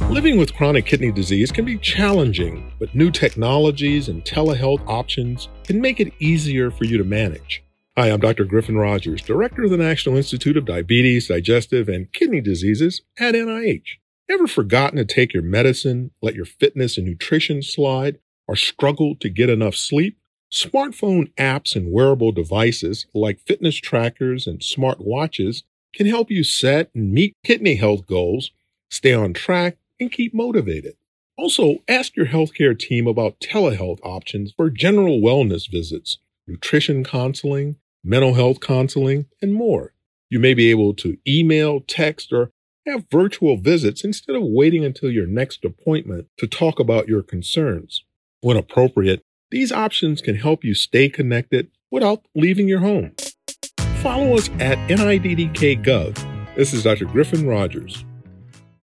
Living with chronic kidney disease can be challenging, but new technologies and telehealth options can make it easier for you to manage. Hi, I'm Dr. Griffin Rogers, Director of the National Institute of Diabetes, Digestive, and Kidney Diseases at NIH. Ever forgotten to take your medicine, let your fitness and nutrition slide, or struggled to get enough sleep? Smartphone apps and wearable devices like fitness trackers and smart watches can help you set and meet kidney health goals, stay on track, and keep motivated. Also, ask your healthcare team about telehealth options for general wellness visits, nutrition counseling, mental health counseling, and more. You may be able to email, text, or have virtual visits instead of waiting until your next appointment to talk about your concerns. When appropriate, these options can help you stay connected without leaving your home. Follow us at NIDDK.gov. This is Dr. Griffin Rogers.